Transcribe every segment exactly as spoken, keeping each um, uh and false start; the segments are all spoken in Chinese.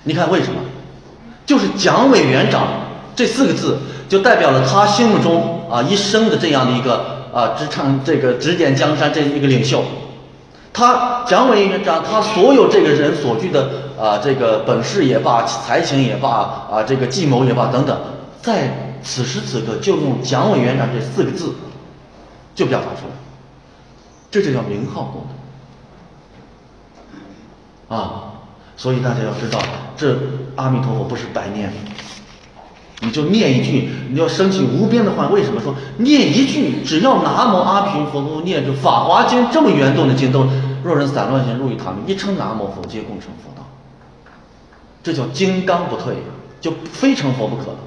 你看为什么？就是蒋委员长这四个字，就代表了他心目中啊一生的这样的一个啊支撑这个指点江山这一个领袖。他蒋委员长，他所有这个人所具的啊这个本事也罢，才情也罢，啊这个计谋也罢等等，在此时此刻就用蒋委员长这四个字就表达出来，这就叫名号功能啊。所以大家要知道，这阿弥陀佛不是白念的，你就念一句，你要升起无边的幻。为什么说念一句，只要南无阿弥陀佛念着《法华经》这么圆动的经都，若人散乱心入于他们，一称南无佛皆共成佛道，这叫金刚不退，就非成佛不可了。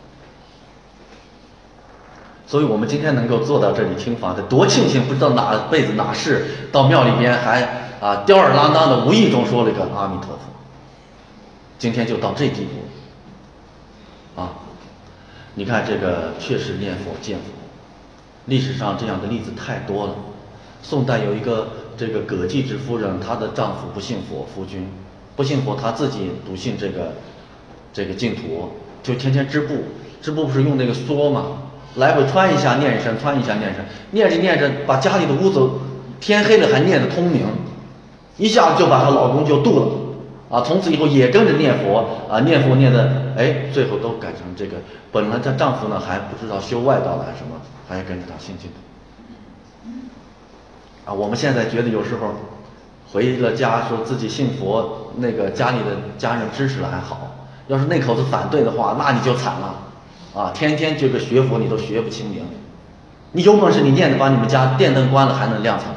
所以我们今天能够坐到这里听法，得多庆幸！不知道哪辈子哪世到庙里边还啊吊儿郎当的无意中说了一个阿弥陀佛，今天就到这地步啊！你看这个确实念佛见佛，历史上这样的例子太多了。宋代有一个这个葛继之夫人，她的丈夫不信佛，夫君不信佛，她自己笃信这个这个净土，就天天织布，织布不是用那个梭吗？来回穿一下念一声，穿一下念一声，念着念着把家里的屋子天黑了还念得通明，一下子就把她老公就渡了啊！从此以后也跟着念佛啊，念佛念的哎，最后都改成这个。本来她丈夫呢还不知道修外道来什么，还跟着她信净土啊。我们现在觉得有时候回了家说自己信佛，那个家里的家人支持了还好，要是那口子反对的话，那你就惨了。啊，天天这个学佛你都学不清明，你有本事你念的把你们家电灯关了还能亮堂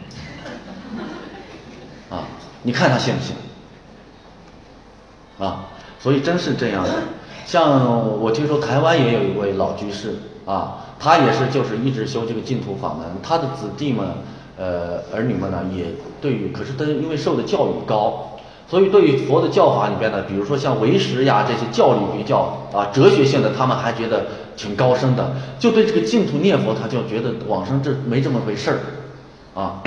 堂，啊，你看他信不信？啊，所以真是这样的。像我听说台湾也有一位老居士啊，他也是就是一直修这个净土法门，他的子弟们呃儿女们呢也对于，可是他因为受的教育高。所以对于佛的教法里边呢，比如说像唯识呀这些教理比较啊哲学性的，他们还觉得挺高深的，就对这个净土念佛他就觉得往生这没这么回事儿啊。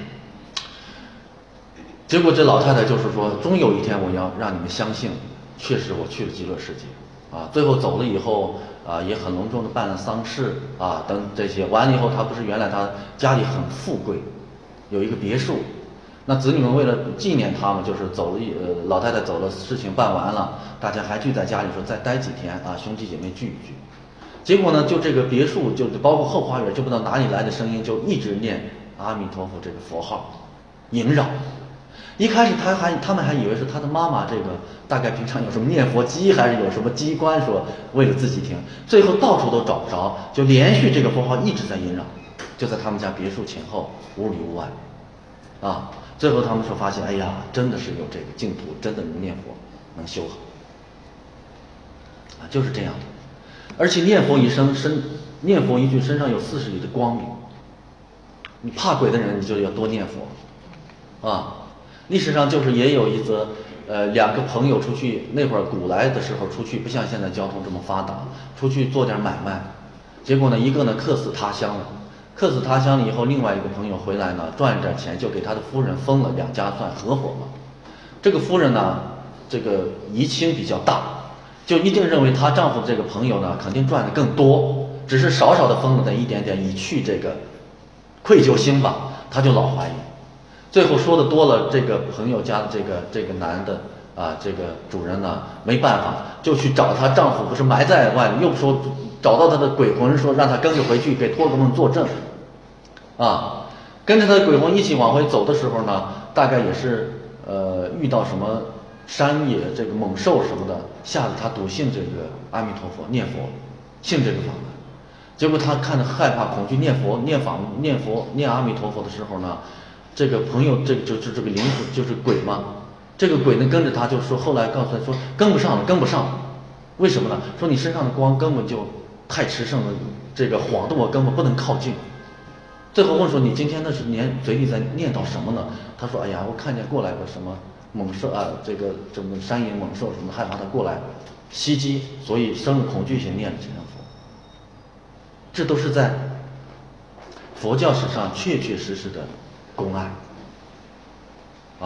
结果这老太太就是说，终有一天我要让你们相信，确实我去了极乐世界啊。最后走了以后啊，也很隆重的办了丧事啊等这些，完了以后他不是原来他家里很富贵，有一个别墅。那子女们为了纪念他们，就是走了一呃老太太走了，事情办完了，大家还聚在家里说再待几天啊，兄弟姐妹聚一聚。结果呢，就这个别墅，就包括后花园，就不知道哪里来的声音，就一直念阿弥陀佛这个佛号，萦绕。一开始他还他们还以为是他的妈妈这个大概平常有什么念佛机，还是有什么机关说为了自己听，最后到处都找不着，就连续这个佛号一直在萦绕，就在他们家别墅前后屋里屋外，啊。最后他们说发现，哎呀，真的是有这个净土，真的能念佛，能修好，啊，就是这样的。而且念佛一生身，念佛一句身上有四十里的光明。你怕鬼的人，你就要多念佛，啊。历史上就是也有一则，呃，两个朋友出去，那会儿古来的时候出去，不像现在交通这么发达，出去做点买卖，结果呢，一个呢客死他乡了。客死他乡了以后，另外一个朋友回来呢，赚了点钱，就给他的夫人分了，两家算合伙嘛。这个夫人呢，这个疑心比较大，就一定认为她丈夫这个朋友呢，肯定赚的更多，只是少少的分了那一点点，以去这个愧疚心吧，她就老怀疑。最后说的多了，这个朋友家的这个这个男的啊，这个主人呢，没办法，就去找她丈夫，不是埋在外面，又说找到他的鬼魂，说让他跟着回去给托个梦作证。啊，跟着他的鬼魂一起往回走的时候呢，大概也是呃遇到什么山野这个猛兽什么的，吓得他笃信这个阿弥陀佛，念佛，信这个法门。结果他看着害怕恐惧，念佛念法念佛念阿弥陀佛的时候呢，这个朋友这个就就这个灵魂就是鬼嘛，这个鬼呢跟着他就说，后来告诉他说跟不上了，跟不上了。为什么呢？说你身上的光根本就太炽盛了，这个晃得我根本不能靠近。最后问说你今天那是念嘴里在念叨什么呢？他说哎呀，我看见过来个什么猛兽啊，这个什么山野猛兽什么，害怕他过来袭击，所以生了恐惧心，念了这样佛。这都是在佛教史上确确实实的公案啊。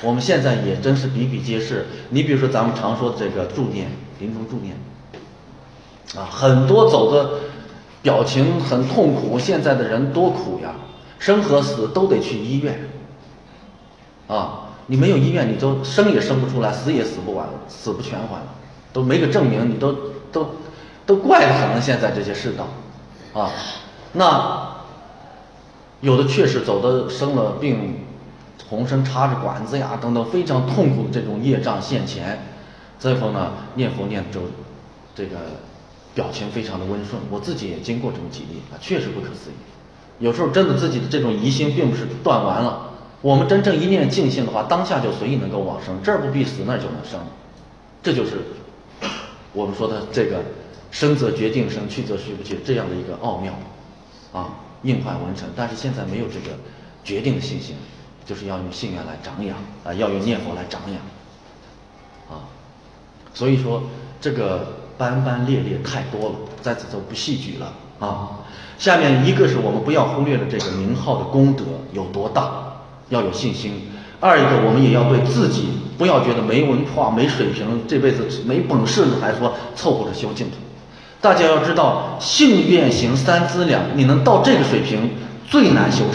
我们现在也真是比比皆是。你比如说咱们常说的这个助念，临终助念，啊，很多走的表情很痛苦，现在的人多苦呀，生和死都得去医院，啊，你没有医院，你都生也生不出来，死也死不完，死不全还了，都没个证明，你都都都怪得很了。现在这些世道，啊，那有的确实走的生了病，浑身插着管子呀，等等，非常痛苦的这种业障现前，最后呢，念佛念就这个表情非常的温顺。我自己也经过这么几例啊，确实不可思议。有时候真的自己的这种疑心并不是断完了，我们真正一念净性的话，当下就随意能够往生，这儿不必死，那儿就能生。这就是我们说的这个生则决定生，去则去不去这样的一个奥妙啊，应坏文成。但是现在没有这个决定的信心，就是要用信愿来长养啊，要用念佛来长养啊。所以说这个斑斑列列太多了，在此就不细举了啊。下面一个是我们不要忽略了这个名号的功德有多大，要有信心；二一个我们也要对自己不要觉得没文化、没水平，这辈子没本事了还说凑合着修净土。大家要知道，信愿行三资粮，你能到这个水平最难修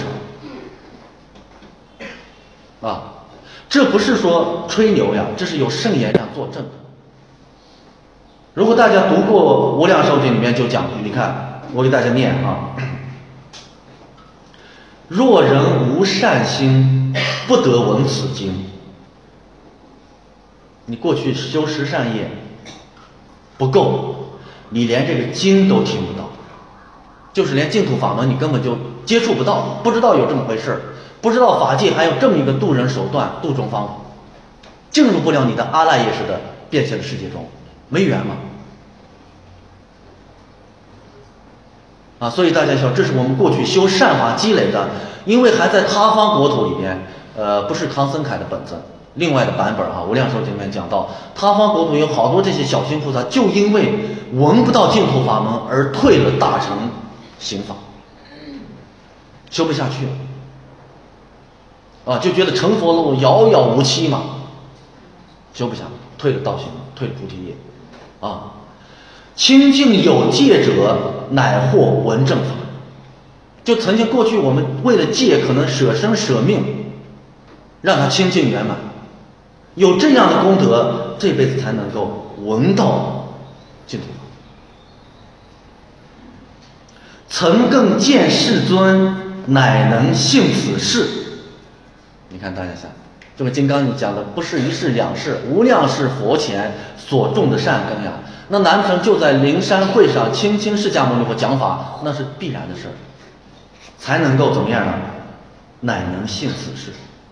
成啊！这不是说吹牛呀，这是有圣言上作证的。如果大家读过《无量寿经》里面就讲，你看我给大家念啊：若人无善心，不得闻此经。你过去修十善业不够，你连这个经都听不到，就是连净土法门你根本就接触不到，不知道有这么回事，不知道法界还有这么一个渡人手段、渡众方法，进入不了你的阿赖耶识的变现的世界中，没缘嘛。啊，所以大家晓，这是我们过去修善法积累的，因为还在他方国土里边，呃，不是唐僧凯的本子，另外的版本啊，《无量寿经》里面讲到，他方国土有好多这些小心菩萨，就因为闻不到净土法门而退了大乘行法，修不下去了，啊，就觉得成佛路遥遥无期嘛，修不下，退了道行，退了菩提业，啊。清净有戒者，乃获闻正法。就曾经过去我们为了戒，可能舍生舍命，让他清净圆满。有这样的功德，这辈子才能够闻到净土法。曾更见世尊，乃能信此事。你看大家想，这个金刚你讲的不是一世两世，无量世佛前所种的善根呀。那难不成就在灵山会上轻轻释迦牟尼佛讲法，那是必然的事儿，才能够怎么样呢？乃能信此事，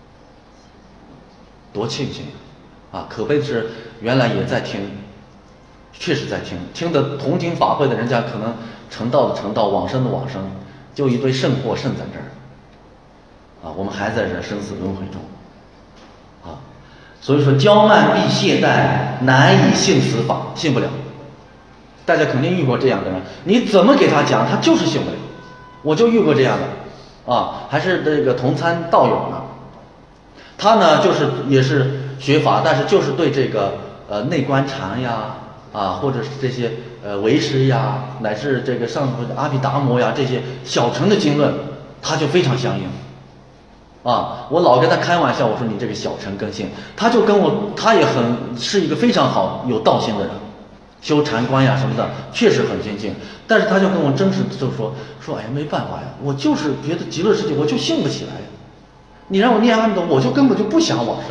多庆幸啊！可悲的是，原来也在听，确实在听，听的同听法会的人家可能成道的成道，往生的往生，就一堆圣货剩在这儿啊！我们还在这生死轮回中啊！所以说，骄慢必懈怠，难以信此法，信不了。大家肯定遇过这样的人，你怎么给他讲，他就是信不了。我就遇过这样的，啊，还是这个同参道友呢。他呢，就是也是学法，但是就是对这个呃内观禅呀，啊，或者是这些呃唯识呀，乃至这个上头的阿毗达摩呀这些小乘的经论，他就非常相应。啊，我老跟他开玩笑，我说你这个小乘根性，他就跟我，他也很是一个非常好有道心的人。修禅观呀什么的，确实很精进，但是他就跟我真实的就说说，哎呀，没办法呀，我就是觉得极乐世界我就信不起来呀，你让我念阿弥陀佛，我就根本就不想往生。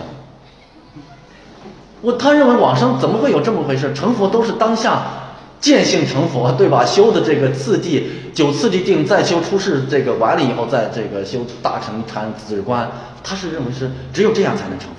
我他认为往生怎么会有这么回事？成佛都是当下见性成佛，对吧？修的这个次第九次第定，再修出世这个完了以后，再这个修大乘禅止观，他是认为是只有这样才能成佛。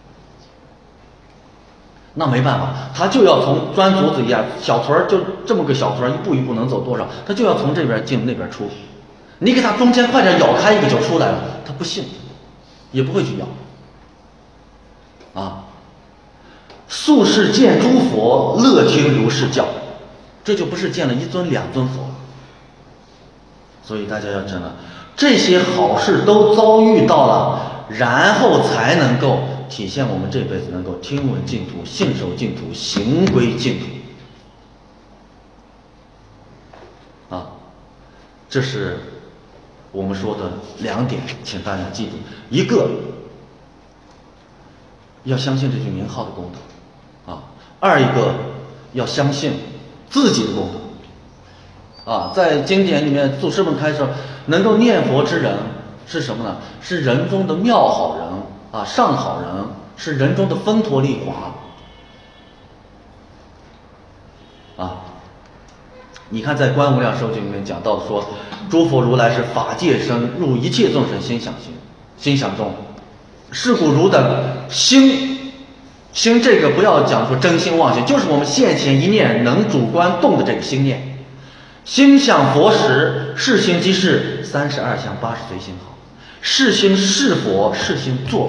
那没办法，他就要从钻竹子一样，小屯儿就这么个小屯儿，一步一步能走多少，他就要从这边进那边出。你给他中间快点咬开一个就出来了，他不信，也不会去咬。啊，素世见诸佛，乐听如是教，这就不是见了一尊两尊佛。所以大家要知道，这些好事都遭遇到了，然后才能够体现我们这辈子能够听闻净土、信受净土、行归净土。啊，这是我们说的两点，请大家记住：一个要相信这句名号的功德，啊；二一个要相信自己的功德。啊，在经典里面，祖师们开示，能够念佛之人是什么呢？是人中的妙好人啊，上好人，是人中的分陀利华。啊，你看在《观无量寿经》里面讲到说，诸佛如来是法界身，入一切众生心想心，心想中。是故汝等心，心这个不要讲说真心妄心，就是我们现前一念能主观动的这个心念。心想佛时，是心即是三十二相八十随心好，是心是佛，是心作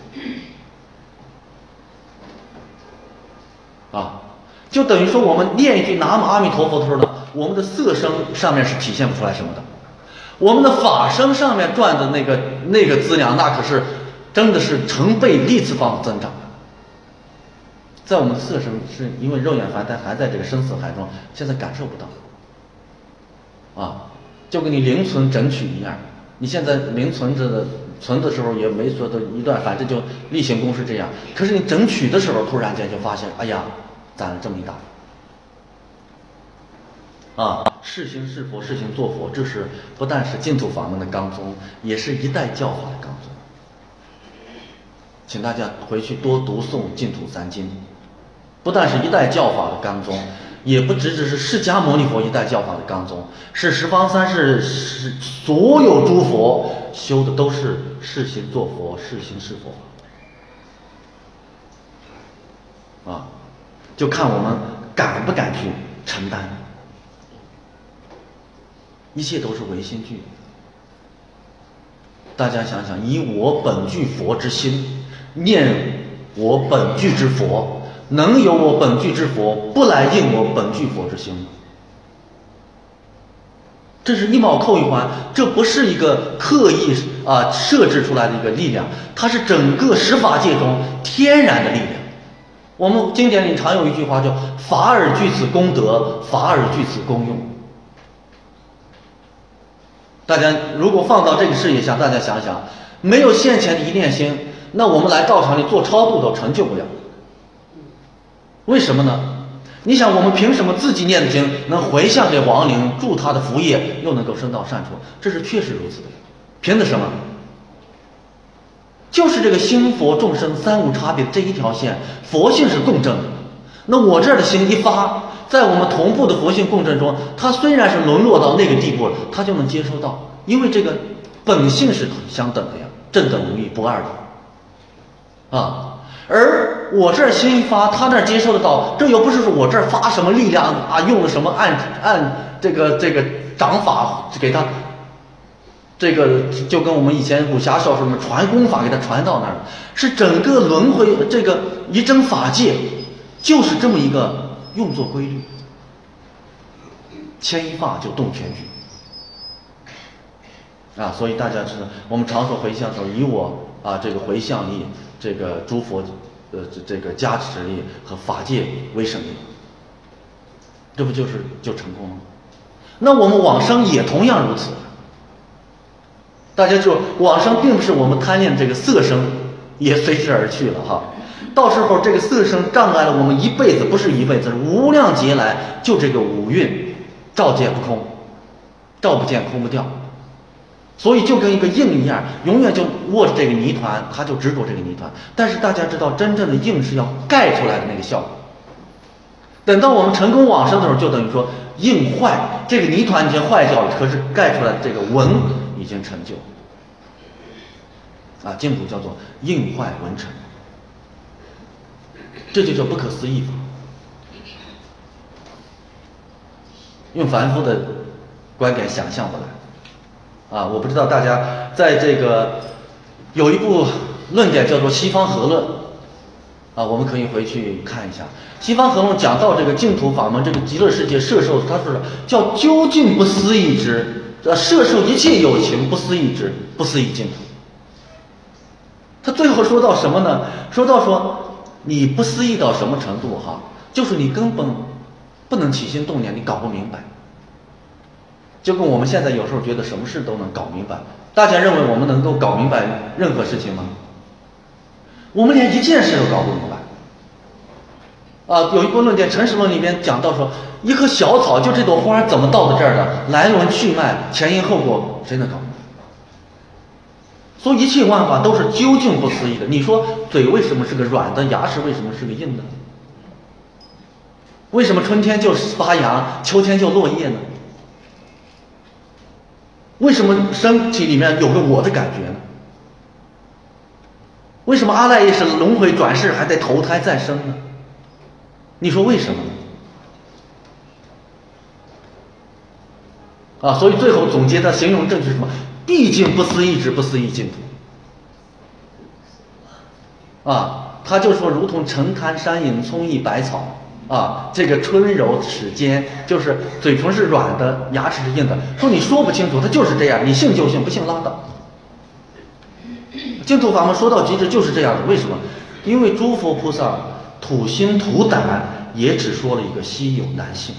佛。啊，就等于说我们念一句南无阿弥陀佛的时候呢，我们的色声上面是体现不出来什么的，我们的法声上面赚的那个那个资粮，那可是真的是成倍历次方增长的。在我们的色声是因为肉眼凡胎还在这个生死海中，现在感受不到。啊，就跟你零存整取一样，你现在零存着的存的时候也没说的一段，反正就例行公事这样。可是你整取的时候，突然间就发现，哎呀，攒了这么一大。啊，是行是佛，是行作佛，这是不但是净土法门的纲宗，也是一代教法的纲宗。请大家回去多读诵净土三经，不但是一代教法的纲宗。也不只只是释迦牟尼佛一代教法的纲宗，是十方三世是所有诸佛修的都是是行作佛，是行是佛。啊，就看我们敢不敢去承担，一切都是唯心具。大家想想，以我本具佛之心，念我本具之佛。能有我本具之佛不来应我本具佛之心吗？这是一毛扣一环，这不是一个刻意啊设置出来的一个力量，它是整个十法界中天然的力量。我们经典里常有一句话叫“法尔具此功德，法尔具此功用”。大家如果放到这个视野下，大家想想，没有现前的一念心，那我们来道场里做超度都成就不了。为什么呢？你想，我们凭什么自己念的经能回向给亡灵，助他的福业，又能够升到善处？这是确实如此的。凭的什么？就是这个心佛众生三无差别这一条线，佛性是共振的。那我这儿的心一发，在我们同步的佛性共振中，它虽然是沦落到那个地步了，它就能接收到，因为这个本性是相等的呀，正等无异，不二的啊。而我这儿心一发，他那儿接受得到，这又不是说我这儿发什么力量啊，用了什么按按这个这个掌法给他，这个就跟我们以前武侠小说里面传功法给他传到那儿，是整个轮回这个一真法界，就是这么一个用作规律，牵一发就动全局啊！所以大家知道，我们常说回向的时候，以我啊这个回向力。这个诸佛，呃，这这个加持力和法界为神力，这不就是就成功了吗？那我们往生也同样如此。大家就往生并不是我们贪恋这个色声也随之而去了哈，到时候这个色声障碍了我们一辈子，不是一辈子，无量劫来就这个五蕴照见不空，照不见空不掉。所以就跟一个印一样，永远就握着这个泥团，他就执着这个泥团。但是大家知道，真正的印是要盖出来的那个效果。等到我们成功往生的时候，就等于说印坏，这个泥团已经坏掉了，可是盖出来的这个纹已经成就。啊，净土叫做印坏纹成，这就叫不可思议法。用凡夫的观点想象不来。啊，我不知道大家在这个有一部论点叫做《西方合论》，啊，我们可以回去看一下。《西方合论》讲到这个净土法门，这个极乐世界摄受，他说叫究竟不思议之，呃，摄受一切有情不思议之，不思议净土。 他最后说到什么呢？说到说你不思议到什么程度哈，就是你根本不能起心动念，你搞不明白。就跟我们现在有时候觉得什么事都能搞明白，大家认为我们能够搞明白任何事情吗？我们连一件事都搞不明白。啊，有一部论点《陈实论》里面讲到说，一棵小草就这朵花怎么到的这儿的，来龙去脉、前因后果，谁能搞明白？所以一切万法都是究竟不思议的。你说嘴为什么是个软的，牙齿为什么是个硬的？为什么春天就发芽，秋天就落叶呢？为什么身体里面有个我的感觉呢？为什么阿赖耶识轮回转世还得投胎再生呢？你说为什么呢？啊，所以最后总结的形容这就是什么？毕竟不思议之不思议净土。啊，他就说如同沉潭山影，葱郁百草。啊，这个春柔齿尖，就是嘴唇是软的，牙齿是硬的。说你说不清楚，它就是这样，你信就信，不信拉倒。净土法门说到极致就是这样的，为什么？因为诸佛菩萨土心土胆也只说了一个稀有难信，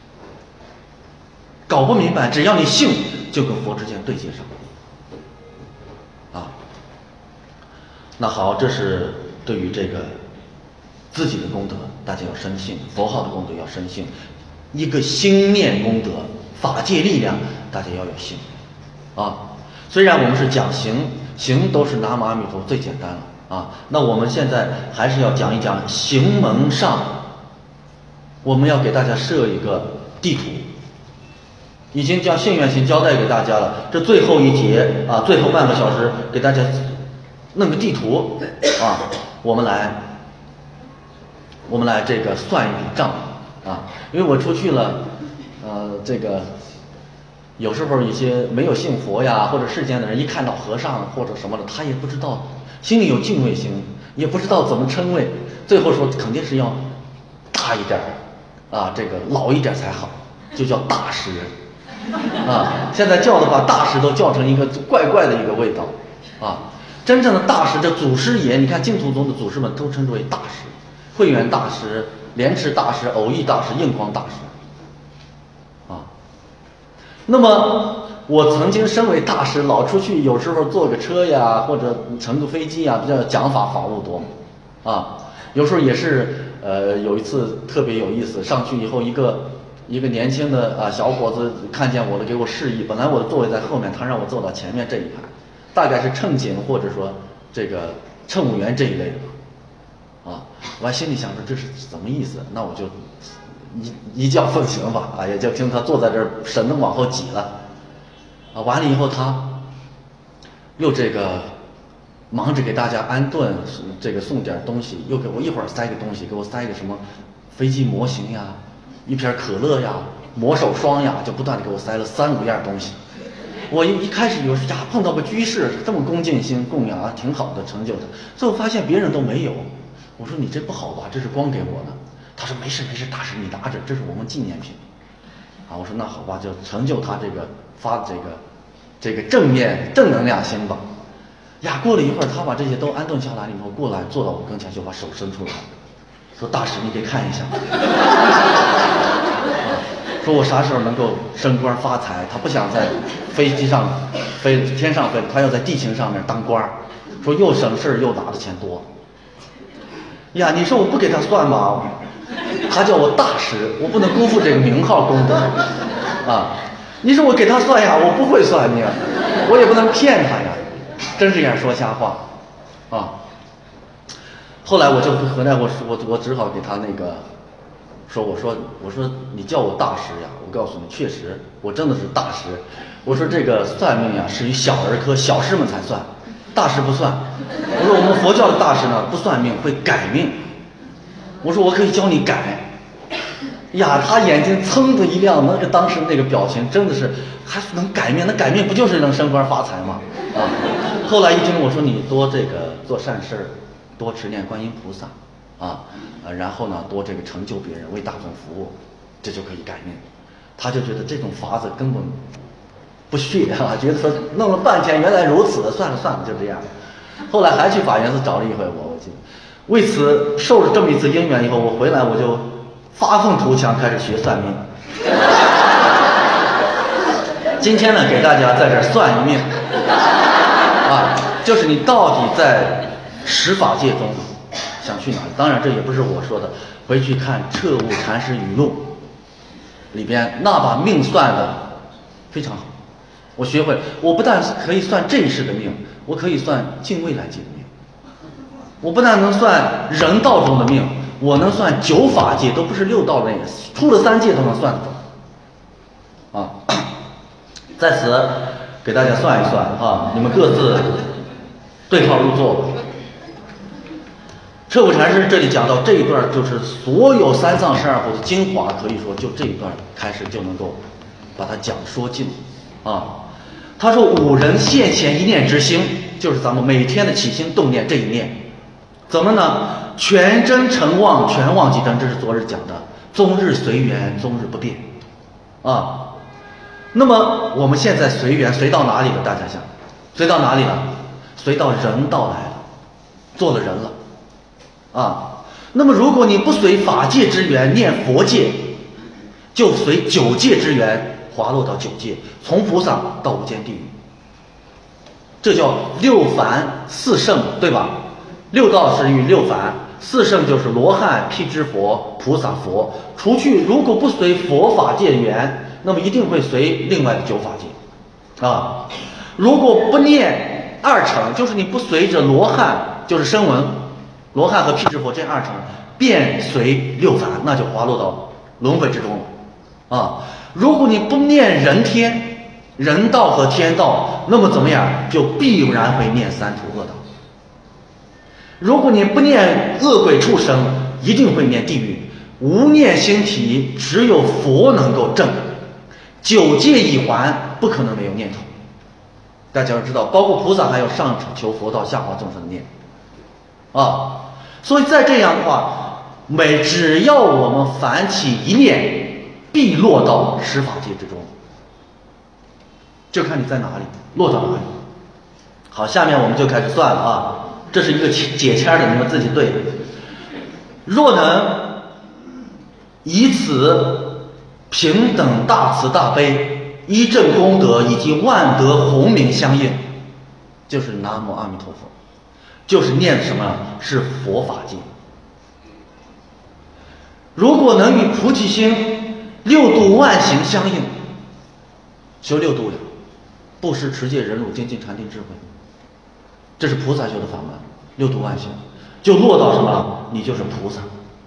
搞不明白，只要你信，就跟佛之间对接上。啊，那好，这是对于这个自己的功德，大家要深信；佛号的功德要深信。一个心念功德，法界力量，大家要有信。啊，虽然我们是讲行，行都是南无阿弥陀最简单了啊。那我们现在还是要讲一讲行门上，我们要给大家设一个地图。已经将信愿行交代给大家了，这最后一节啊，最后半个小时给大家弄个地图啊，我们来。我们来这个算一笔账啊，因为我出去了，呃，这个有时候一些没有信佛呀或者世间的人，一看到和尚或者什么的，他也不知道，心里有敬畏心，也不知道怎么称谓，最后说肯定是要大一点啊，这个老一点才好，就叫大师啊。现在叫的把大师都叫成一个怪怪的一个味道啊。真正的大师，这祖师爷，你看净土宗的祖师们都称之为大师。慧远大师、莲池大师、偶益大师、印光大师，啊，那么我曾经身为大师，老出去，有时候坐个车呀，或者乘个飞机呀，比较讲法法务多，啊，有时候也是，呃，有一次特别有意思，上去以后，一个一个年轻的啊小伙子看见我了，给我示意，本来我的座位在后面，他让我坐到前面这一排，大概是乘警或者说这个乘务员这一类的。啊，我还心里想着这是什么意思？那我就一一觉奉行吧。啊，也就听他坐在这儿，神能往后挤了。啊，完了以后他又这个忙着给大家安顿，这个送点东西，又给我一会儿塞个东西，给我塞个什么飞机模型呀，一瓶可乐呀，魔手霜呀，就不断的给我塞了三五样东西。我一一开始以为是呀，碰到个居士这么恭敬心供养啊，挺好的成就的。最后发现别人都没有。我说你这不好吧，这是光给我的。他说没事没事，大师你拿着，这是我们纪念品。啊，我说那好吧，就成就他这个发这个这个正面正能量心吧。呀，过了一会儿，他把这些都安顿下来以后，过来坐到我跟前，就把手伸出来，说大师你给看一下。啊，说我啥时候能够升官发财？他不想在飞机上飞天上飞，他要在地球上面当官。说又省事又拿的钱多。呀，你说我不给他算吗？他叫我大师，我不能辜负这个名号功德啊！你说我给他算呀，我不会算你，我也不能骗他呀，真是这样说瞎话啊！后来我就回来，我我我只好给他那个说，我说我说你叫我大师呀，我告诉你，确实我真的是大师。我说这个算命呀，是于小儿科，小师们才算。大师不算，我说我们佛教的大师呢不算命，会改命。我说我可以教你改。呀，他眼睛噌的一亮，那个当时那个表情真的是还能改命，那改命不就是能升官发财吗？啊！后来一听我说你多这个做善事，多持念观音菩萨，啊，呃，然后呢多这个成就别人，为大众服务，这就可以改命。他就觉得这种法子根本不屑啊，觉得说弄了半天原来如此，算了算了，就这样。 后来还去法源寺找了一回我，我记得。为此受了这么一次因缘以后，我回来我就发愤图强，开始学算命。今天呢，给大家在这儿算一命啊，就是你到底在十法界中想去哪里？当然这也不是我说的，回去看《彻悟禅师语录》里边那把命算的非常好。我学会，我不但可以算这一世的命，我可以算近未来界的命。我不但能算人道中的命，我能算九法界，都不是六道内，出了三界都能算得着。啊，在此给大家算一算啊，你们各自对号入座。彻悟禅师这里讲到这一段，就是所有三藏十二部的精华，可以说就这一段开始就能够把它讲说尽啊。他说五人现前一念之心，就是咱们每天的起心动念这一念，怎么呢？全真诚妄，全妄即真，这是昨日讲的，终日随缘，终日不变啊。那么我们现在随缘随到哪里了？大家想，随到哪里了？随到人道来了，做了人了啊。那么如果你不随法界之缘念佛界，就随九界之缘滑落到九界，从菩萨到无间地狱，这叫六凡四圣，对吧？六道是与六凡，四圣就是罗汉、辟支佛、菩萨、佛。除去如果不随佛法界缘，那么一定会随另外的九法界啊。如果不念二乘，就是你不随着罗汉，就是声闻、罗汉和辟支佛这二乘，便随六凡，那就滑落到轮回之中了啊。如果你不念人天、人道和天道，那么怎么样？就必然会念三途恶道。如果你不念恶鬼畜生，一定会念地狱。无念心体，只有佛能够证。九界一环，不可能没有念头。大家要知道，包括菩萨还有上求佛道、下化众生的念啊。所以再这样的话，每只要我们凡起一念，必落到十法界之中，就看你在哪里，落到哪里。好，下面我们就开始算了啊。这是一个解签的，你们自己对。若能以此平等大慈大悲、一正功德以及万德洪名相应，就是南无阿弥陀佛，就是念什么？是佛法界。如果能与菩提心、六度万行相应，修六度了，布施、持戒、忍辱、精进、禅定、智慧，这是菩萨修的法门。六度万行就落到什么？你就是菩萨。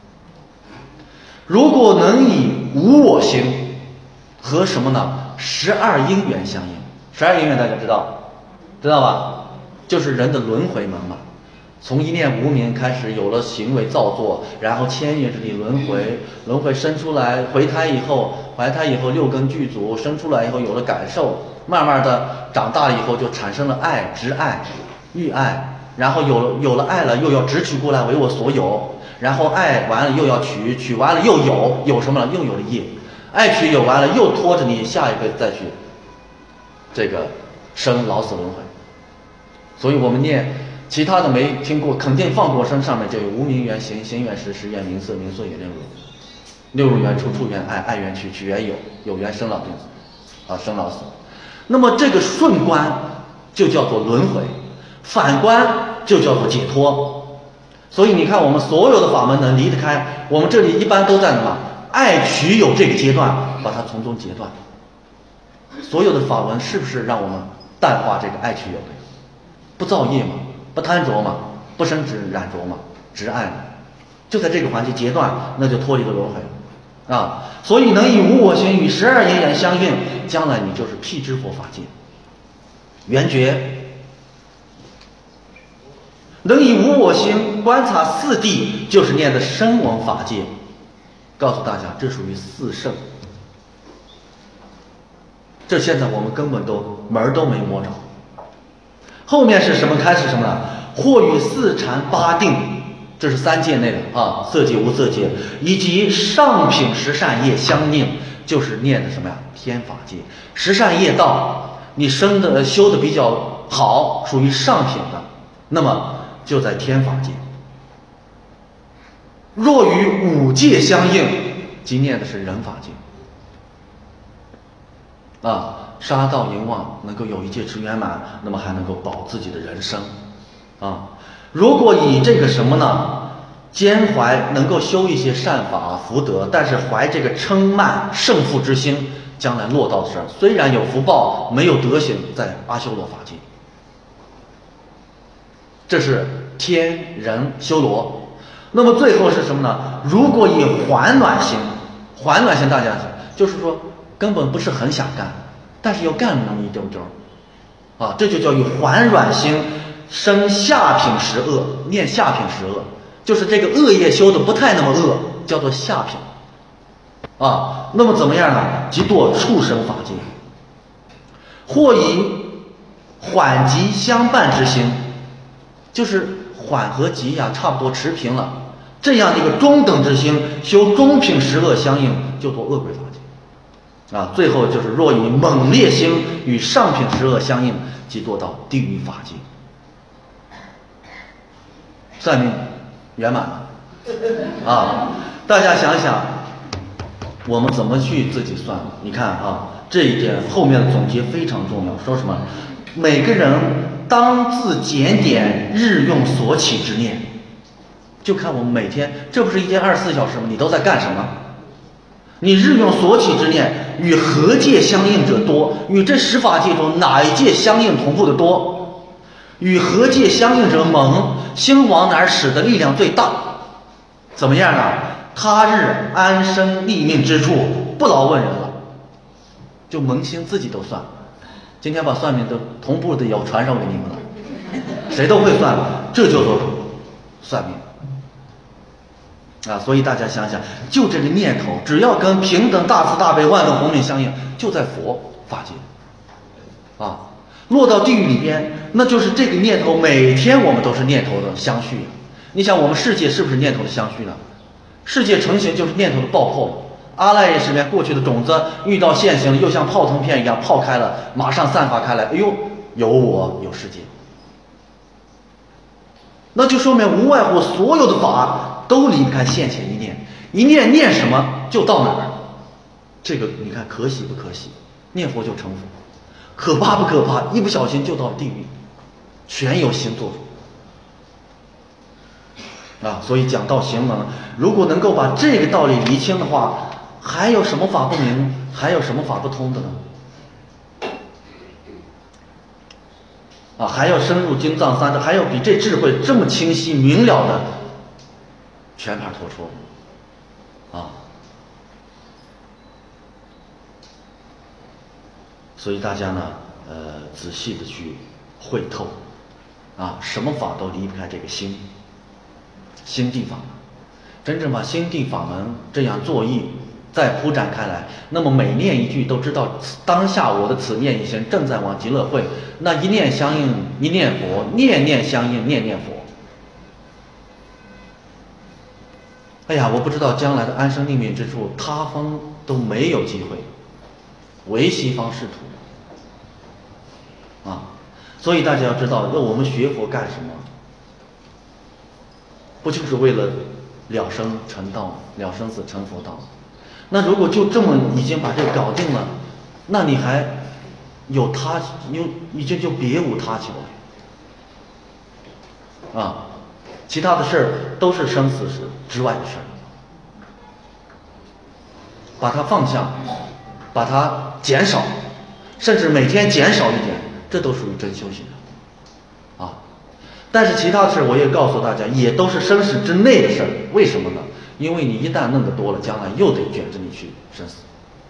如果能以无我心和什么呢？十二因缘相应。十二因缘大家知道，知道吧？就是人的轮回门嘛。从一念无明开始有了行为造作，然后千业之力轮回，轮回生出来，回胎以后，怀胎以后六根具足，生出来以后有了感受，慢慢的长大了以后就产生了爱、执爱、欲爱。然后有了有了爱了，又要执取过来为我所有，然后爱完了又要取，取完了又有，有什么了？又有了业，爱取有完了，又拖着你下一辈子再去这个生老死轮回。所以我们念其他的没听过，肯定放过生上面就有无明缘行，行缘识，识缘名色，名色也六入，六入缘出，处缘爱，爱缘取，取缘有，有缘生老病死啊，生老死。那么这个顺观就叫做轮回，反观就叫做解脱。所以你看我们所有的法门能离得开，我们这里一般都在什么？爱取有这个阶段，把它从中截断。所有的法门是不是让我们淡化这个爱取有的？不造业嘛，不贪着嘛，不生执染着嘛，执爱嘛，就在这个环节截断，那就脱离了轮回啊。所以能以无我心与十二因缘相应，将来你就是辟支佛法界圆觉。能以无我心观察四谛，就是念的声闻法界。告诉大家，这属于四圣。这现在我们根本都门儿都没摸着。后面是什么？开始什么呢？或与四禅八定，这是三界内的啊，色界、无色界，以及上品十善业相应，就是念的什么呀？天法界。十善业道，你生的修的比较好，属于上品的那么就在天法界。若与五界相应，即念的是人法界。啊，杀盗淫妄能够有一戒持圆满，那么还能够保自己的人生。啊，如果以这个什么呢，兼怀能够修一些善法福德，但是怀这个嗔慢胜负之心，将来落到这儿，虽然有福报，没有德行，在阿修罗法界。这是天人修罗。那么最后是什么呢？如果以缓暖心，缓暖心大家就是说根本不是很想干，但是要干那么一丢丢，啊，这就叫以缓软心生下品十恶，念下品十恶，就是这个恶业修的不太那么恶，叫做下品。啊，那么怎么样呢？即堕畜生法界，或以缓急相伴之心，就是缓和急呀、啊，差不多持平了。这样的一个中等之心，修中品十恶相应，就堕恶鬼法界。啊，最后就是若以猛烈心与上品十恶相应，即堕到地狱法界。算命圆满了啊！大家想想，我们怎么去自己算？你看啊，这一点后面的总结非常重要。说什么？每个人当自检点日用所起之念，就看我们每天，这不是一天二十四小时吗？你都在干什么？你日用所起之念与何界相应者多？与这十法界中哪一界相应同步的多？与何界相应者猛，心往哪儿使的力量最大？怎么样啊？他日安身立命之处，不劳问人了，就萌心自己都算。今天把算命都同步的要传授给你们了，谁都会算了，这叫做算命啊！所以大家想想，就这个念头，只要跟平等大慈大悲万德洪明相应，就在佛法界啊。落到地狱里边，那就是这个念头，每天我们都是念头的相续。你想，我们世界是不是念头的相续呢？世界成型就是念头的爆破。阿赖耶识里面过去的种子遇到现行，又像炮腾片一样炮开了，马上散发开来。哎呦，有我有世界，那就说明无外乎所有的法都离不开现前一念，一念念什么就到哪儿。这个你看可喜不可喜？念佛就成佛。可怕不可怕？一不小心就到地狱，全由心做主啊！所以讲道行门，如果能够把这个道理厘清的话，还有什么法不明？还有什么法不通的呢？啊，还要深入经藏三者，还有比这智慧这么清晰明了的全盘托出啊！所以大家呢，呃，仔细的去会透，啊，什么法都离不开这个心，心地法门。真正把心地法门这样作意再铺展开来，那么每念一句都知道当下我的此念一心正在往极乐会，那一念相应一念佛，念念相应念念佛。哎呀，我不知道将来的安身立命之处，他方都没有机会，唯西方是途啊！所以大家要知道，那我们学佛干什么？不就是为了了生成道，了生死成佛道？那如果就这么已经把这搞定了，那你还有他，你你这就别无他求了啊！其他的事儿都是生死之外的事儿，把它放下，把它减少，甚至每天减少一点，这都属于真修行啊！但是其他的事儿，我也告诉大家，也都是生死之内的事儿。为什么呢？因为你一旦弄得多了，将来又得卷着你去生死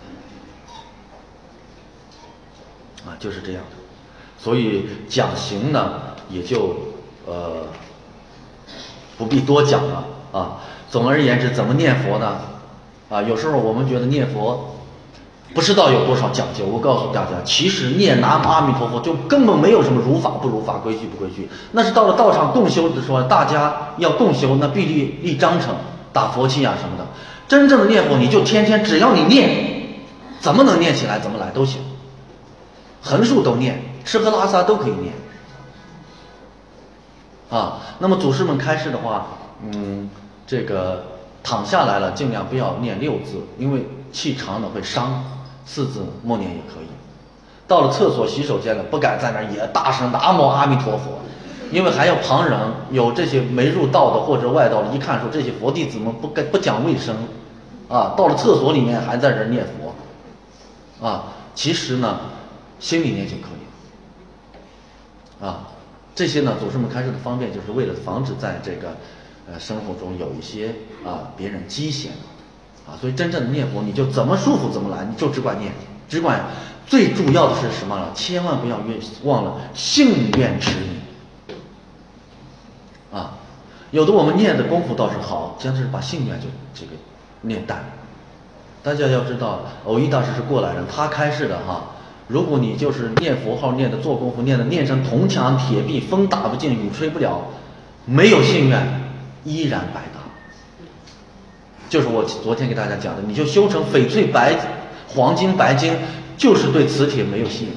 啊，就是这样的。所以讲行呢，也就呃不必多讲了啊。总而言之，怎么念佛呢？啊，有时候我们觉得念佛不知道有多少讲究。我告诉大家，其实念南无阿弥陀佛就根本没有什么如法不如法，规矩不规矩。那是到了道场共修的时候，大家要共修，那必立立章程。打佛七啊什么的，真正的念佛，你就天天只要你念，怎么能念起来怎么来都行，横竖都念，吃喝拉撒都可以念啊。那么祖师们开示的话，嗯，这个躺下来了，尽量不要念六字，因为气长了会伤，四字默念也可以。到了厕所、洗手间了，不敢在那儿也大声南无阿弥陀佛，因为还要旁人，有这些没入道的或者外道的，一看说这些佛弟子们不该不讲卫生，啊，到了厕所里面还在这儿念佛，啊，其实呢，心里念就可以了，啊，这些呢，祖师们开示的方便，就是为了防止在这个呃生活中有一些啊别人讥嫌，啊，所以真正的念佛，你就怎么舒服怎么来，你就只管念，只管。最主要的是什么呢？千万不要忘了信愿持名啊！有的我们念的功夫倒是好，将是把信愿就这个念淡。大家要知道，偶一大师是过来人，他开示的哈。如果你就是念佛号念的做功夫念的念成铜墙铁壁，风打不进，雨吹不了，没有信愿，依然白搭。就是我昨天给大家讲的，你就修成翡翠白黄金白金。就是对磁铁没有信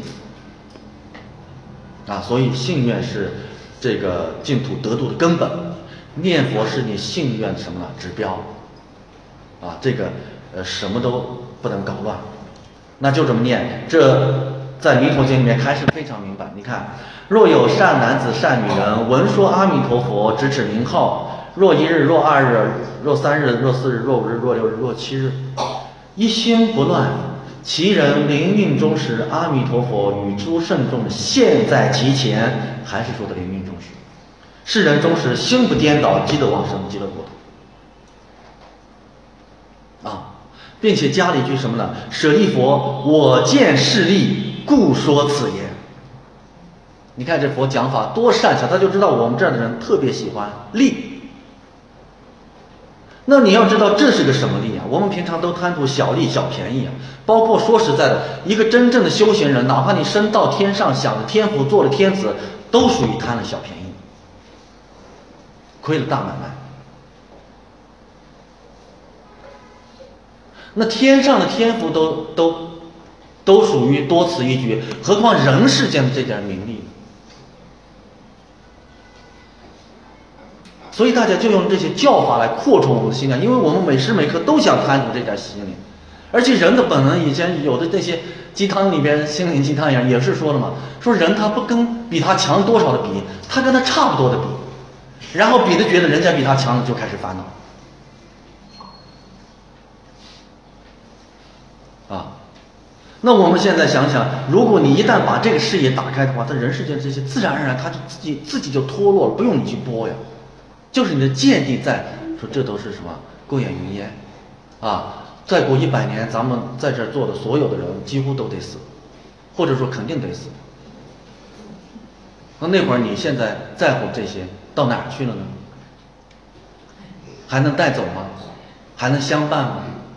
啊，所以信愿是这个净土得度的根本，念佛是你信愿什么呢？指标啊，这个呃什么都不能搞乱，那就这么念。这在弥陀经里面开示非常明白。你看，若有善男子善女人闻说阿弥陀佛，直指名号，若一日，若二日，若三日，若四日，若五日，若六日，若七日，一心不乱。其人临命终时，阿弥陀佛与诸圣众现在其前，还是说的临命终时。世人终时心不颠倒，即得往生极乐国土。啊，并且加了一句什么呢？舍利佛，我见势利，故说此言。你看这佛讲法多善巧，他就知道我们这样的人特别喜欢利。那你要知道这是个什么利啊？我们平常都贪图小利小便宜啊。包括说实在的，一个真正的修行人，哪怕你升到天上，享了天福，做了天子，都属于贪了小便宜，亏了大买卖。那天上的天福都都都属于多此一举，何况人世间的这点名利？所以大家就用这些教法来扩充我们的心量，因为我们每时每刻都想贪图这点心灵，而且人的本能，以前有的这些鸡汤里边心灵鸡汤一样，也是说了嘛，说人他不跟比他强多少的比，他跟他差不多的比，然后比的觉得人家比他强了，就开始烦恼。啊，那我们现在想想，如果你一旦把这个视野打开的话，他人世间这些自然而然他就自己自己就脱落了，不用你去播呀。就是你的见地在说，这都是什么过眼云烟啊！再过一百年，咱们在这儿做的所有的人几乎都得死，或者说肯定得死。那那会儿你现在在乎这些，到哪儿去了呢？还能带走吗？还能相伴吗？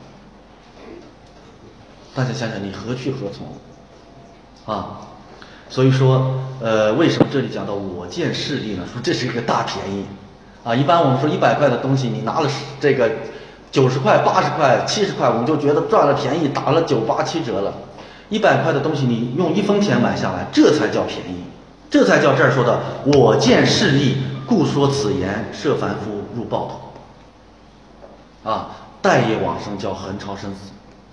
大家想想，你何去何从啊？所以说，呃，为什么这里讲到我见势利呢？说这是一个大便宜。啊，一般我们说一百块的东西，你拿了这个九十块、八十块、七十块，我们就觉得赚了便宜，打了九八七折了。一百块的东西，你用一分钱买下来，这才叫便宜，这才叫这儿说的“我见势利，故说此言，摄凡夫入报土”。啊，待业往生叫横超生死。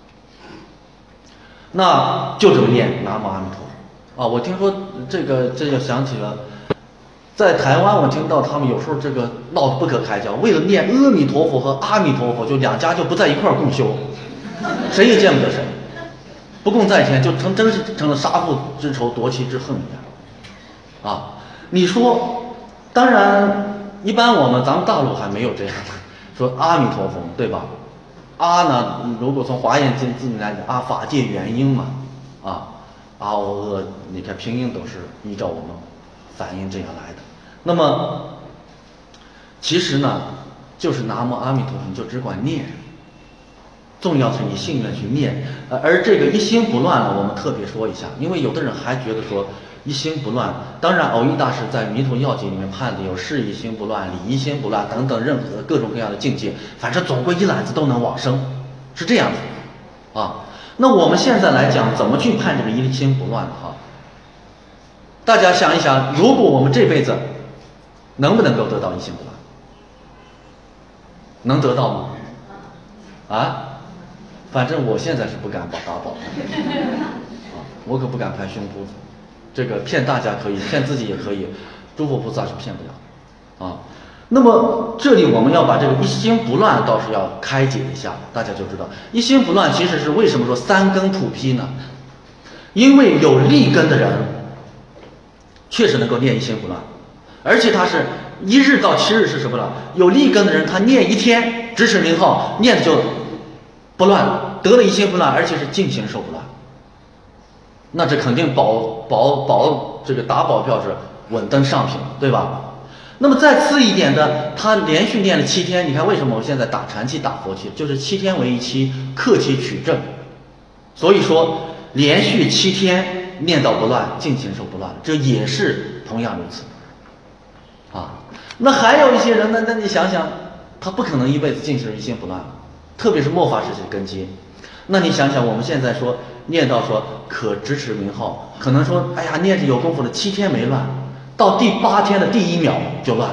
那就这么念南无阿弥陀佛啊！我听说这个，这就想起了。在台湾，我听到他们有时候这个闹得不可开交，为了念阿弥陀佛和阿弥陀佛，就两家就不在一块儿共修，谁也见不得谁，不共在天，就成真是成了杀父之仇、夺妻之恨一样。啊，你说，当然，一般我们咱们大陆还没有这样的，说阿弥陀佛，对吧？阿呢，如果从华严经字面来讲，阿法界原因嘛，啊，阿欧厄，你看拼音都是依照我们反应这样来的。那么，其实呢，就是南无阿弥陀佛，你就只管念。重要是你信愿去念，呃，而这个一心不乱呢，我们特别说一下，因为有的人还觉得说一心不乱。当然，藕益大师在《弥陀要解》里面判的有事一心不乱、理一心不乱等等任何各种各样的境界，反正总归一揽子都能往生，是这样的啊。那我们现在来讲，怎么去判这个一心不乱哈？大家想一想，如果我们这辈子能不能够得到一心不乱？能得到吗？啊？反正我现在是不敢保打保啊，我可不敢拍胸脯子。这个骗大家可以，骗自己也可以，诸佛菩萨是骗不了的啊。那么这里我们要把这个一心不乱倒是要开解一下，大家就知道一心不乱其实是为什么说三根普披呢？因为有利根的人确实能够念一心不乱，而且他是一日到七日是什么呢？有利根的人他念一天执持名号念的就不乱，得了一心不乱，而且是尽形受不乱，那这肯定保保保这个打保票是稳登上品，对吧？那么再次一点的，他连续念了七天，你看为什么我现在打禅期打佛期，就是七天为一期，克期取证，所以说连续七天念到不乱，尽形受不乱，这也是同样如此啊。那还有一些人呢，那你想想，他不可能一辈子尽是一心不乱，特别是末法时期的根基。那你想想，我们现在说念到说可执持名号，可能说哎呀念着有功夫了，七天没乱，到第八天的第一秒就乱了，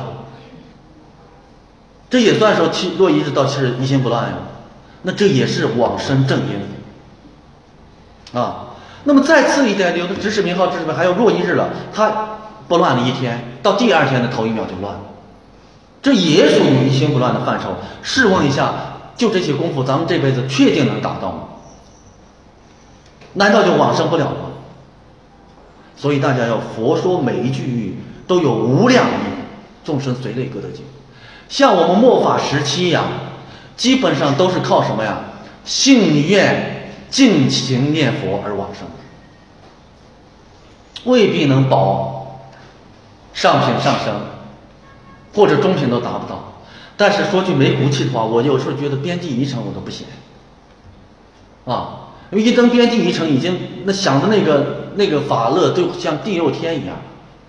这也算说七若一日到七日一心不乱呀，那这也是往生正因啊。那么再次一点，有的执持名号执持名还有若一日了，他不乱了一天，到第二天的头一秒就乱了，这也属于一心不乱的范畴。试问一下，就这些功夫，咱们这辈子确定能达到吗？难道就往生不了吗？所以大家要佛说每一句语都有无量义，众生随类各得解。像我们末法时期呀，基本上都是靠什么呀？信愿尽情念佛而往生，未必能保上品上升，或者中品都达不到。但是说句没骨气的话，我有时候觉得边际一成我都不嫌啊，因为一登边际一成，已经那想的那个那个法乐就像地六天一样。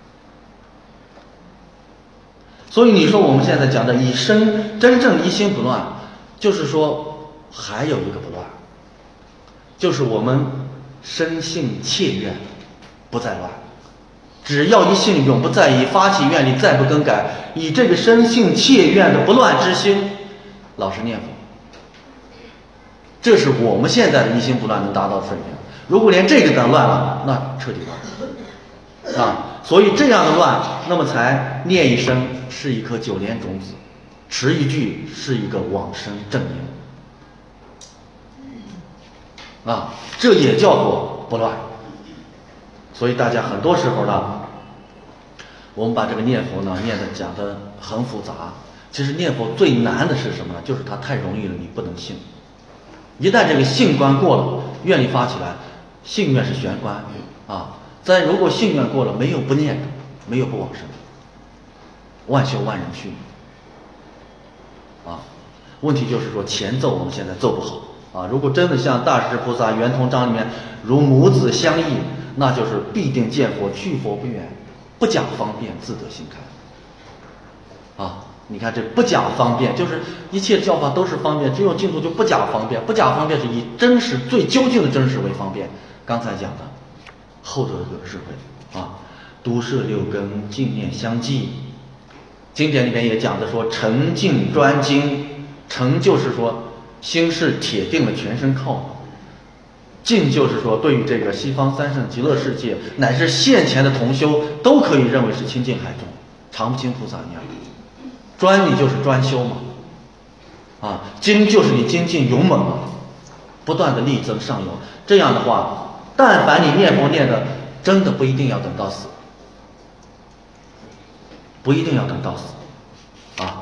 所以你说我们现在讲的以身真正一心不乱，就是说还有一个不乱，就是我们深信切愿不再乱。只要一心永不在意，发起愿力再不更改，以这个深信切愿的不乱之心老实念佛，这是我们现在的一心不乱能达到的水平。如果连这个都乱了，那彻底乱了啊！所以这样的乱，那么才念一声是一颗九莲种子，持一句是一个往生正因啊，这也叫做不乱。所以大家很多时候呢，我们把这个念佛呢念的讲的很复杂，其实念佛最难的是什么呢？就是它太容易了，你不能信。一旦这个信关过了，愿力发起来，信愿是玄关啊。再如果信愿过了，没有不念的，没有不往生，万修万人去啊。问题就是说前奏我们现在奏不好啊。如果真的像大势至菩萨圆通章里面如母子相忆，那就是必定见佛，去佛不远，不讲方便，自得心开啊。你看这不讲方便，就是一切教法都是方便，只有净土就不讲方便。不讲方便是以真实最究竟的真实为方便。刚才讲的后头有智慧啊，都摄六根，净念相继。经典里面也讲的说沉静专精，沉就是说心是铁定了，全身靠的。静就是说对于这个西方三圣极乐世界乃至现前的同修都可以认为是清净海中，常不轻菩萨一样。专你就是专修嘛，啊，精就是你精进勇猛嘛，不断的力增上游。这样的话，但凡你念佛念的，真的不一定要等到死，不一定要等到死，啊。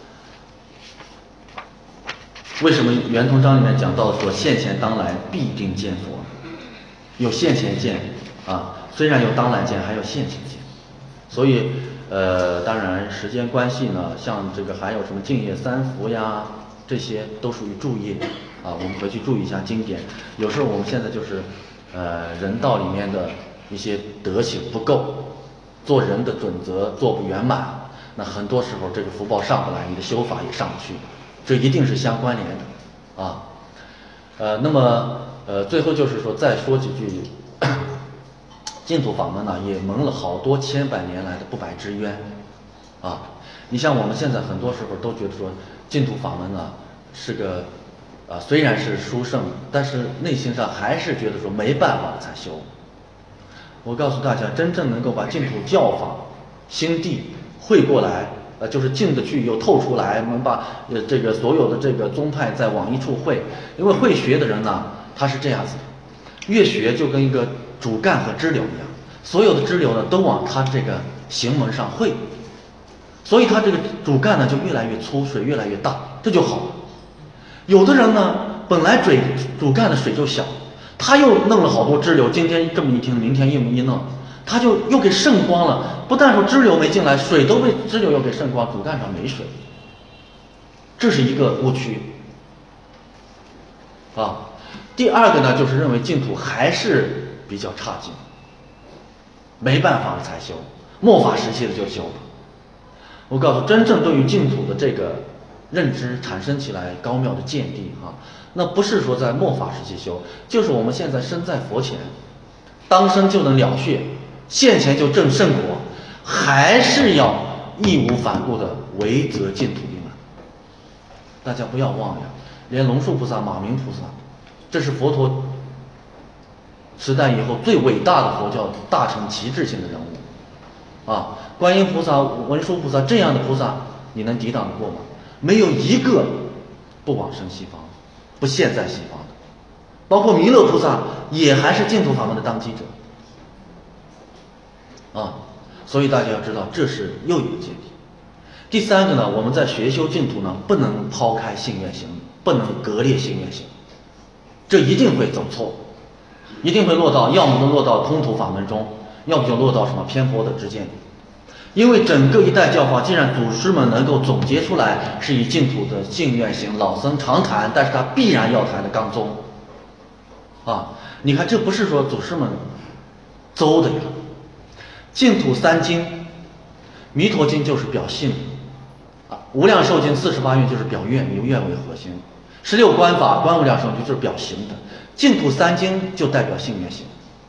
为什么圆通章里面讲到说现前当来必定见佛？有现前见啊，虽然有当来见，还有现前见，所以。呃，当然，时间关系呢，像这个还有什么净业三福呀，这些都属于注业啊。我们回去注意一下经典。有时候我们现在就是，呃，人道里面的一些德行不够，做人的准则做不圆满，那很多时候这个福报上不来，你的修法也上不去，这一定是相关联的啊。呃，那么呃，最后就是说再说几句。净土法门呢，也蒙了好多千百年来的不白之冤，啊， 啊。你像我们现在很多时候都觉得说净土法门呢是个啊，虽然是殊胜，但是内心上还是觉得说没办法才修。我告诉大家，真正能够把净土教法心地会过来，呃，就是进得去又透出来，能把呃这个所有的这个宗派在往一处会。因为会学的人呢，他是这样子的，越学就跟一个主干和支流一样，所有的支流呢都往他这个行门上会，所以他这个主干呢就越来越粗，水越来越大，这就好了。有的人呢，本来水主干的水就小，他又弄了好多支流，今天这么一听，明天又一弄，他就又给渗光了。不但说支流没进来，水都被支流又给渗光，主干上没水，这是一个误区啊。第二个呢，就是认为净土还是比较差劲，没办法了才修，末法时期的就修了。我告诉，真正对于净土的这个认知产生起来高妙的见地啊，那不是说在末法时期修，就是我们现在身在佛前，当生就能了却，现前就证圣果，还是要义无反顾的唯择净土一门。大家不要忘了，连龙树菩萨、马明菩萨，这是佛陀时代以后最伟大的佛教大乘旗帜性的人物啊！观音菩萨、文殊菩萨这样的菩萨，你能抵挡得过吗？没有一个不往生西方，不现在西方的，包括弥勒菩萨也还是净土法门的当机者啊！所以大家要知道，这是又一个见地。第三个呢，我们在学修净土呢，不能抛开信愿行，不能割裂信愿行，这一定会走错，一定会落到要么就落到空土法门中，要不就落到什么偏颇的之间。因为整个一代教法，既然祖师们能够总结出来是以净土的信愿行，老僧常谈，但是他必然要谈的纲宗啊！你看，这不是说祖师们邹的呀。净土三经，弥陀经就是表信啊，无量寿经四十八愿就是表愿，以愿为核心，十六观法观无量寿经就是表行的，净土三经就代表信愿行。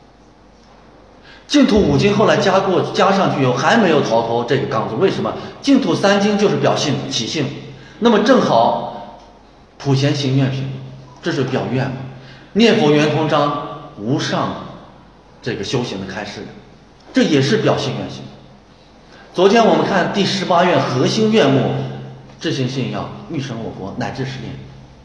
净土五经后来加过加上去以后还没有逃脱这个纲宗，为什么？净土三经就是表信起信，那么正好普贤行愿品，这是表愿嘛？念佛圆通章无上这个修行的开示，这也是表信愿行。昨天我们看第十八愿核心愿目，至信信要欲生我国乃至十念，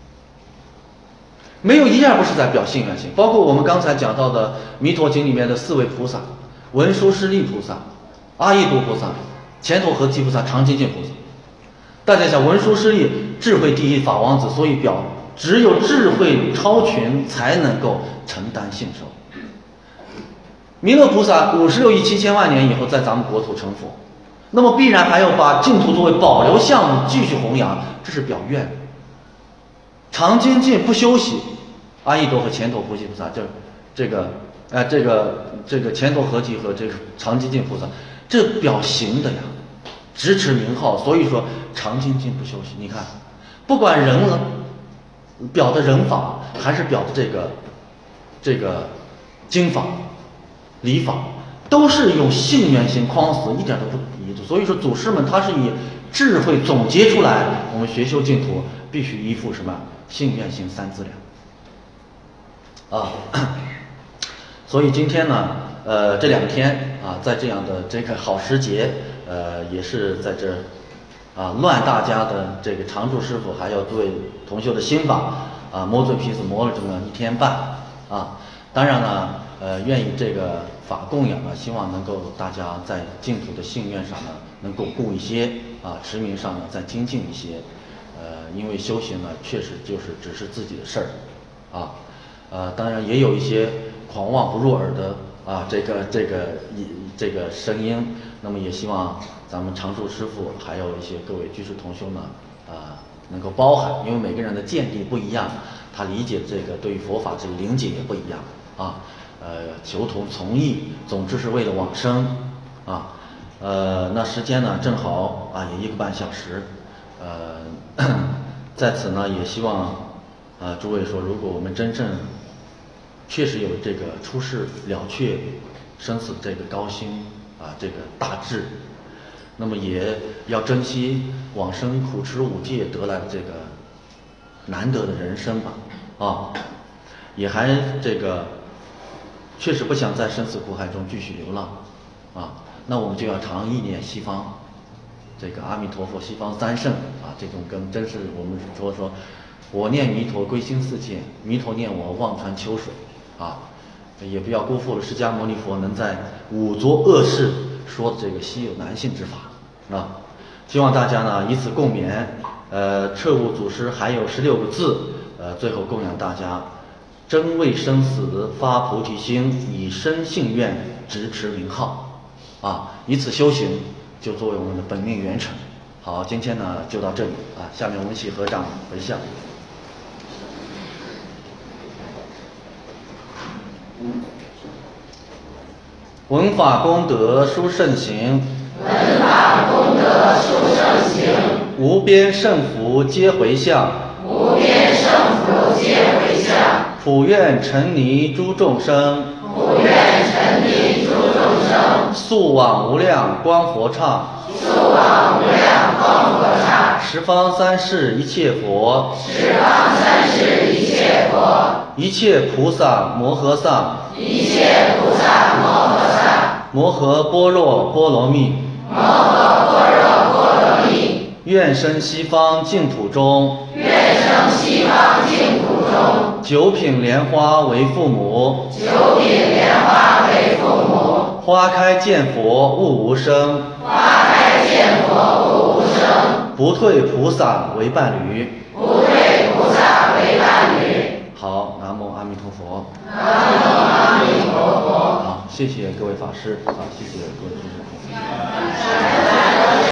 没有一样不是在表信愿行。包括我们刚才讲到的弥陀经里面的四位菩萨，文殊师利菩萨、阿逸多菩萨、前头和基菩萨、常精进菩萨。大家想，文殊师利智慧第一法王子，所以表只有智慧超群才能够承担信受。弥勒菩萨五十六亿七千万年以后在咱们国土成佛，那么必然还要把净土作为保留项目继续弘扬，这是表愿。常精进不休息，阿逸多和前头菩提菩萨，这这个呃这个这个前头合集和这个常精进菩萨，这表行的呀，直持名号。所以说常精进不休息。你看，不管人了表的人法，还是表的这个这个经法、礼法，都是用信愿行框死，一点都不移的。所以说祖师们他是以智慧总结出来，我们学修净土必须依附什么信愿行三资粮啊。所以今天呢，呃，这两天啊，在这样的这个好时节，呃，也是在这啊乱大家的这个常住师傅还有诸位同修的心法啊，摸嘴皮子摸了这么一天半啊。当然呢，呃，愿意这个法供养呢，希望能够大家在净土的信愿上呢，能够顾一些啊，持名上呢再精进一些。呃，因为修行呢，确实就是只是自己的事儿啊。呃，当然也有一些狂妄不入耳的啊，这个这个一这个声音。那么也希望咱们常住师父还有一些各位居士同修呢，啊，能够包涵，因为每个人的见地不一样，他理解这个对于佛法这个理解也不一样啊。呃，求同从义，总之是为了往生啊。呃，那时间呢正好啊，也一个半小时。呃，在此呢也希望啊诸位说，如果我们真正确实有这个出世了却生死这个高心啊，这个大志， 那么也要珍惜往生苦持五戒得来的这个难得的人生吧，啊，也还这个确实不想在生死苦海中继续流浪，啊，那我们就要常意念西方这个阿弥陀佛、西方三圣啊，这种根真是我们说说，我念弥陀归心似箭，弥陀念我望穿秋水啊，也不要辜负了释迦牟尼佛能在五浊恶世说的这个稀有难信之法啊。希望大家呢以此共勉，呃，彻悟祖师还有十六个字，呃，最后供养大家，真为生死发菩提心，以身信愿直持名号，啊，以此修行就作为我们的本命圆成。好，今天呢就到这里啊，下面我们一起合掌回向。闻法功德殊胜行， 闻法功德殊胜行， 无边胜福皆回向， 无边胜福皆回向， 普愿沉溺诸众生， 普愿沉溺诸众生， 速往无量光佛刹， 速往无量光佛刹， 十方三世一切佛， 十方三世一切佛， 一切菩萨摩诃萨， 一切菩萨摩诃萨， 摩诃般若波罗蜜， 摩诃般若波罗蜜， 愿生西方净土中， 愿生西方净土中， 九品莲花为父母， 九品莲花为父母， 花开见佛悟无生， 花开见佛悟无生， 不退菩萨为伴侣， 不退菩萨为伴侣。 好，南无阿弥陀佛。 南无阿弥陀佛。 好，谢谢各位法师，啊，谢谢各位同学。